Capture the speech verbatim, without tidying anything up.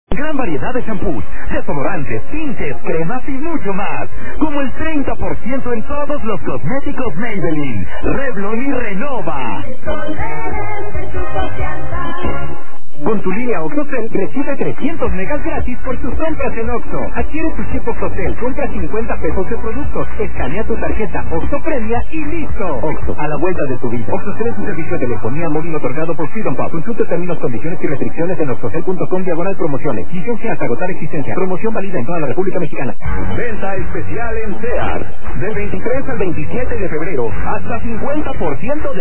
Gran variedad de shampoos, desodorantes, tintes, cremas y mucho más. Como el treinta por ciento en todos los cosméticos Maybelline, Revlon y Renova. Con tu línea OXXOCEL recibe trescientos megas gratis por tus compras en Oxxo. Adquiere tu chip OXXOCEL, compra cincuenta pesos de productos, escanea tu tarjeta Oxxo Premia y listo. Oxxo, a la vuelta de tu vida. OXXOCEL es un servicio de telefonía móvil otorgado por Freedom Pub. Consulta términos, condiciones y restricciones en oxxocel punto com diagonal promociones. Vigencia hasta agotar existencia. Promoción válida en toda la República Mexicana. Venta especial en Sears. Del veintitrés al veintisiete de febrero, hasta cincuenta por ciento de